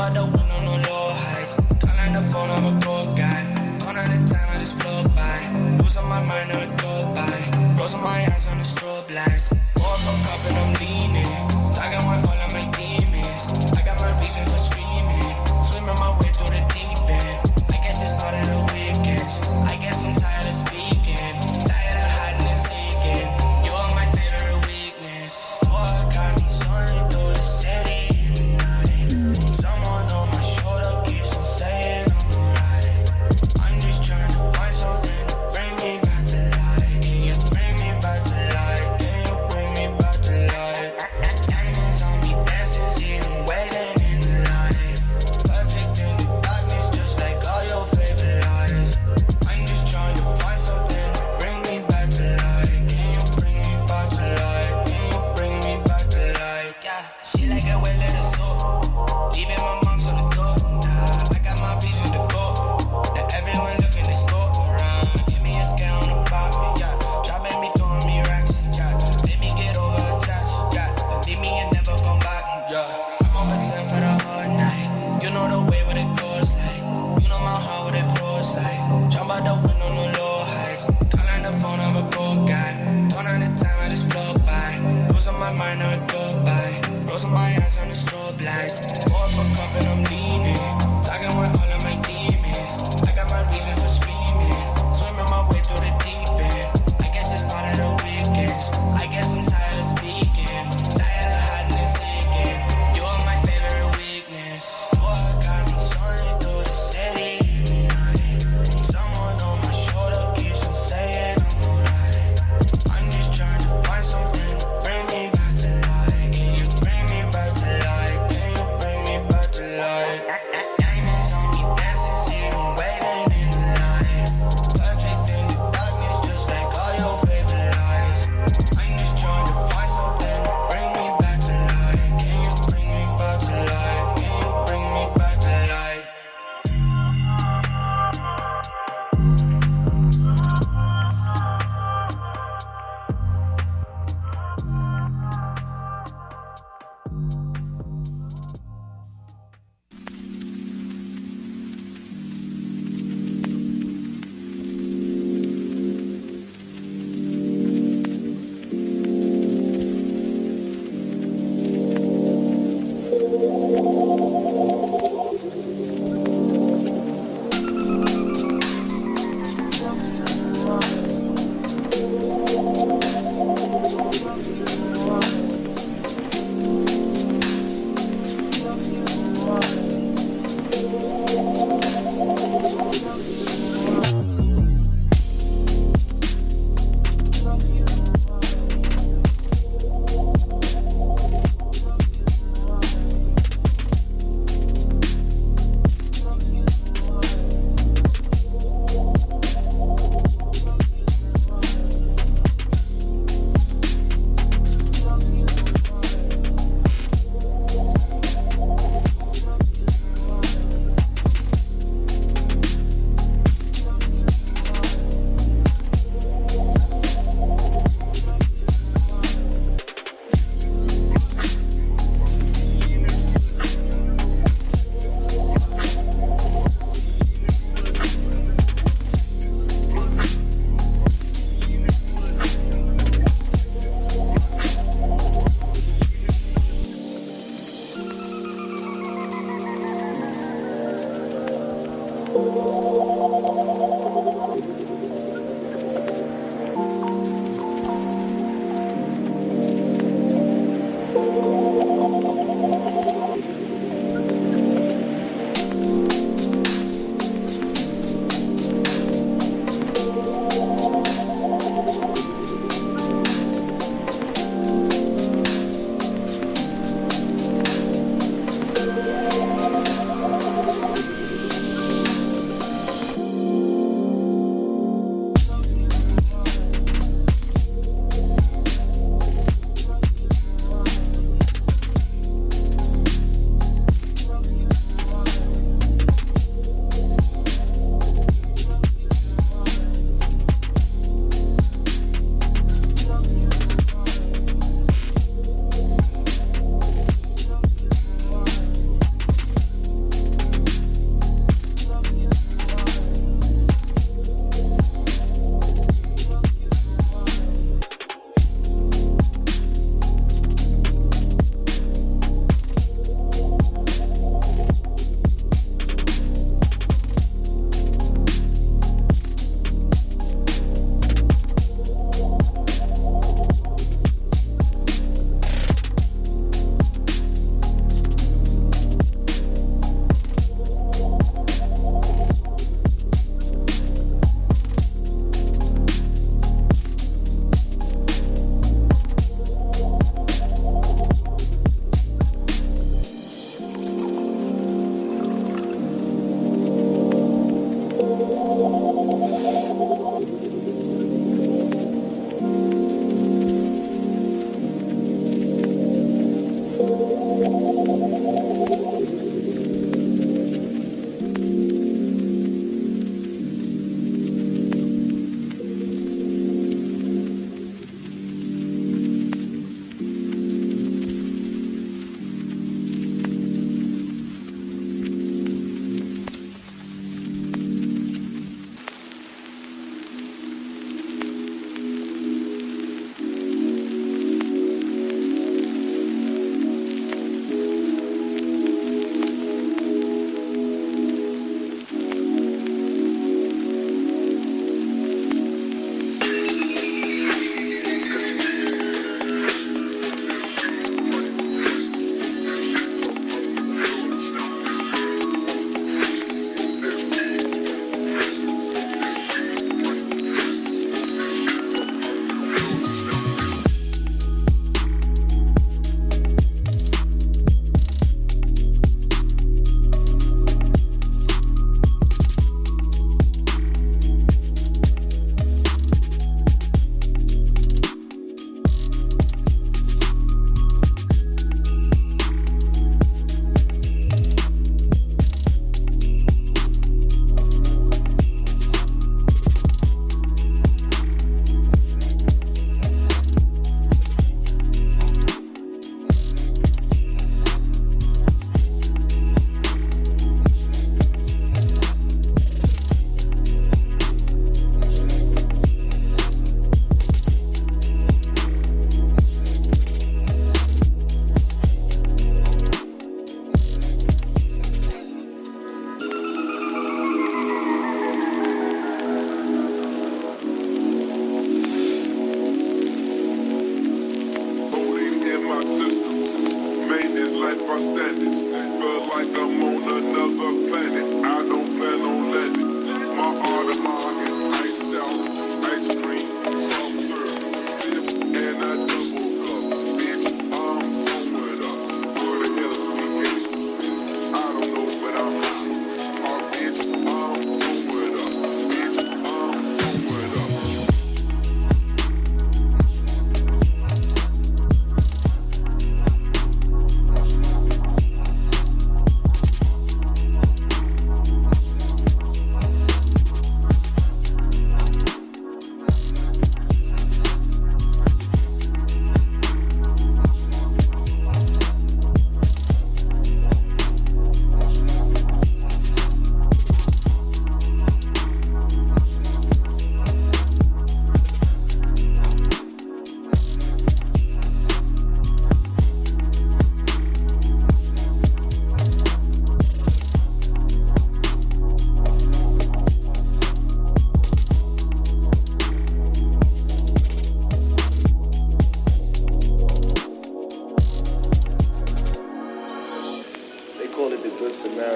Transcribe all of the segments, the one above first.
out the window, no low heights. Calling the phone of a cold guy. Gone at the time, I just flow by. Losing my mind, never go by. Closing my eyes on the strobe lights. Pour up a cup and I'm leaning. Talking with all of my demons. I got my reasons for screaming. Swimming my way through the deep end. I guess it's part of the weekends. I guess I'm tired of speaking. Tired of hiding and seeking. You're my favorite weakness. Boy, got me soaring through the city in the night. Someone on my shoulder keeps on saying I'm alright. I'm just trying to find something to bring me back to life. Can you bring me back to life? Can you bring me back to life? Diamonds on me dancing, see them waiting in the line. Perfect in the darkness, just like all your favorite lies. I'm just trying to find something to bring me back to life. Can you bring me back to life? Can you bring me back to life? Yeah, she like a well let us go. Leaving my mom's on the door. Nah, I got my reason to go. That everyone looking to score around. Give me a scale on the pop, yeah. Dropping me, throwing me racks, yeah. Let me get over attached, yeah. Then leave me and never come back, yeah. I'm over 10 for the whole night. You know the way what it goes like. You know my heart what it feels like. Jump out the window, no low heights. Calling the phone of a cold guy. Don't have the time, I just flow by. Losing my mind, never go by. Closing my eyes on the strobe lights. Pour up a cup and I'm leaning. Talking with all of my demons. I got my reason for screaming. Swimming my way through the deep end. I guess it's part of the weekends. I guess I'm tired of speaking. Tired of hiding and seeking. You're my favorite weakness. Boy, got me soaring through the city in the night. Someone on my shoulder keeps on saying I'm alright. I'm just trying to find something to bring me back to life. Can you bring me back to life? Can you bring me back to life? Diamonds on me dancing, see them waiting in the line. Perfect in the darkness, just like all your favorite lies. I'm just trying to find something to bring me back to life. Can you bring me back to life? Can you bring me back to life?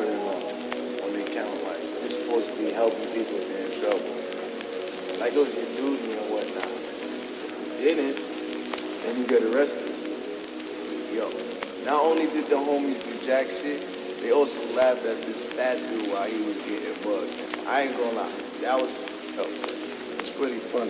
brother-in-law on the account, like, you're supposed to be helping people if they're in trouble. Like, it was your duty and whatnot. You didn't, and you got arrested. Yo, not only did the homies do jack shit, they also laughed at this fat dude while he was getting bugged. I ain't gonna lie, that was, yo, it's pretty funny.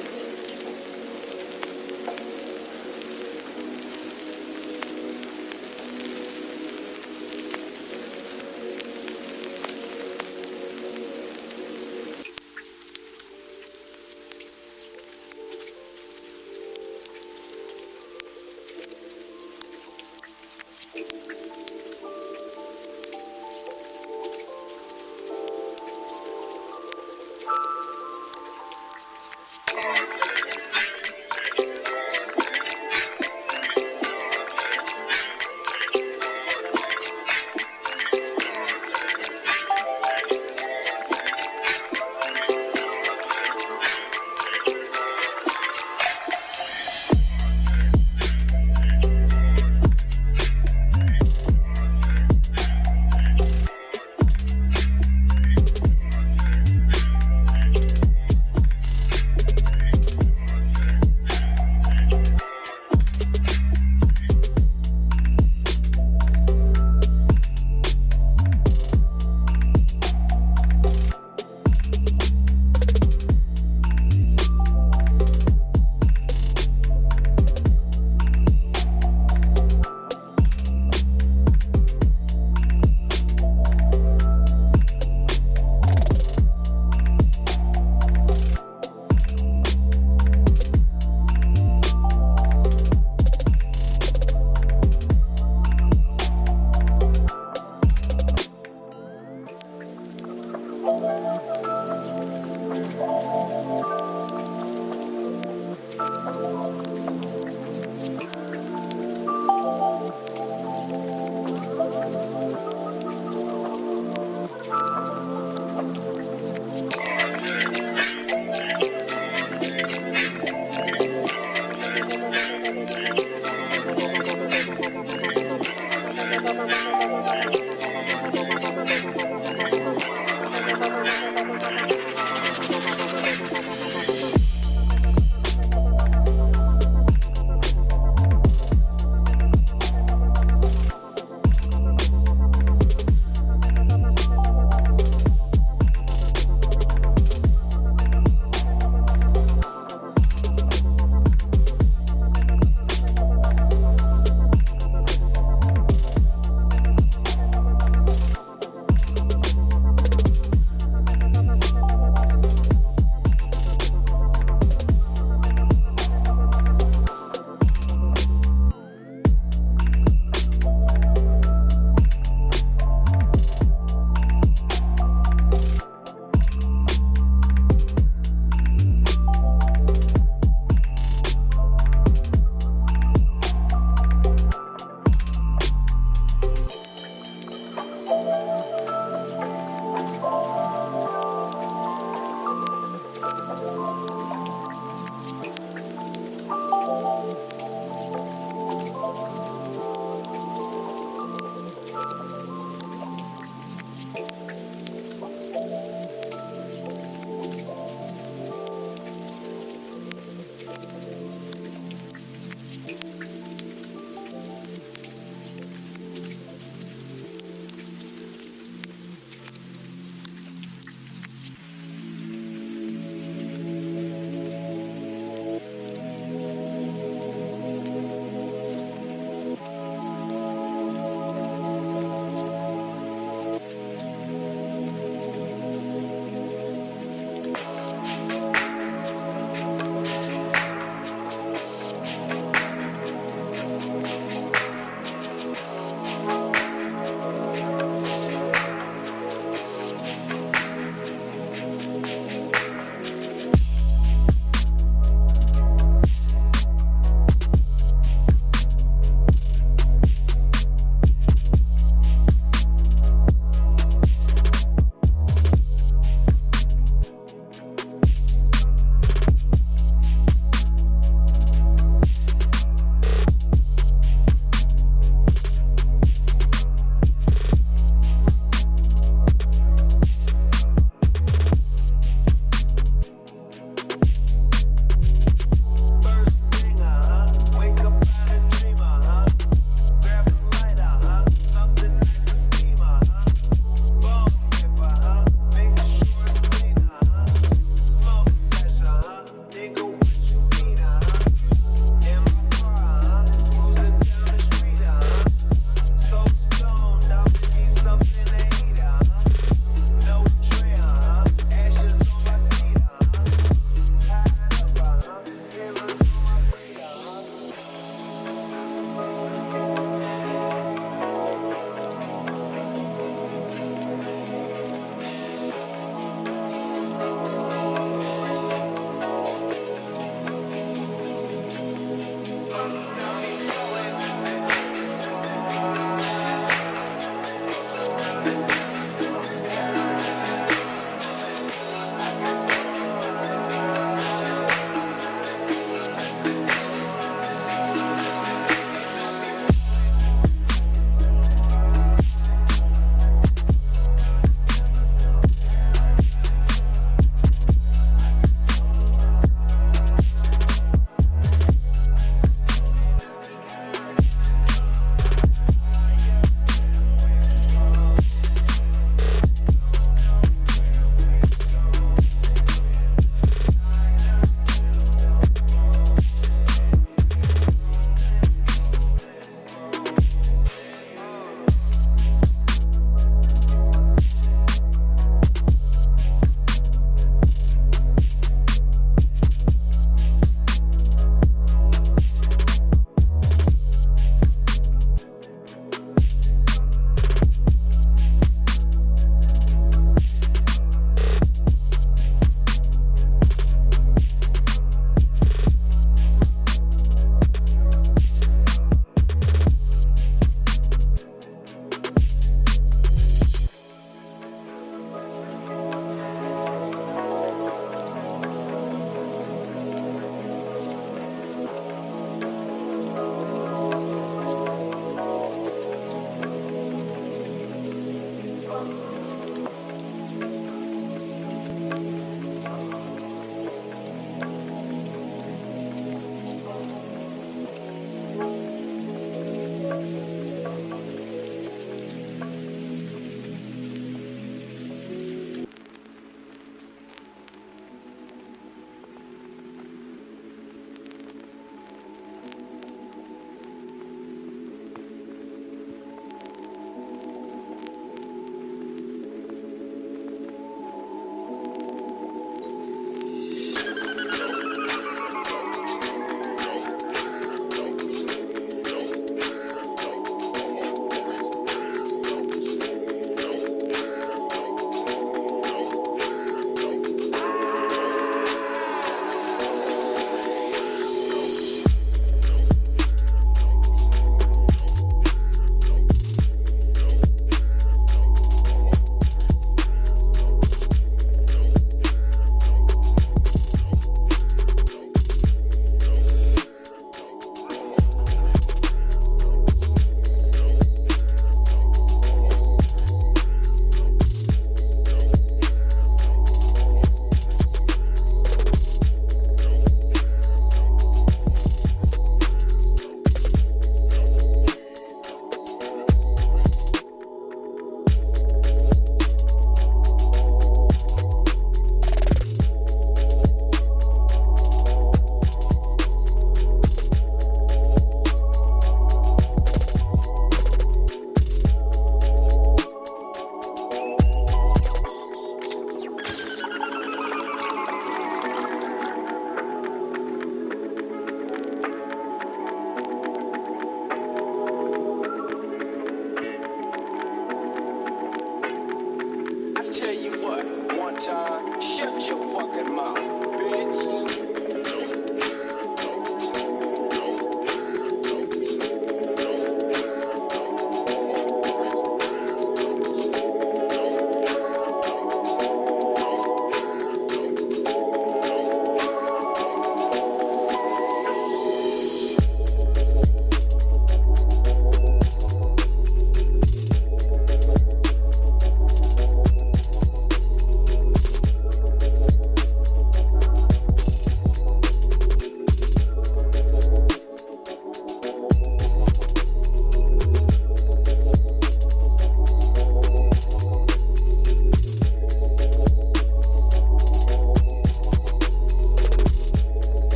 time. Shut your fucking mouth, bitch.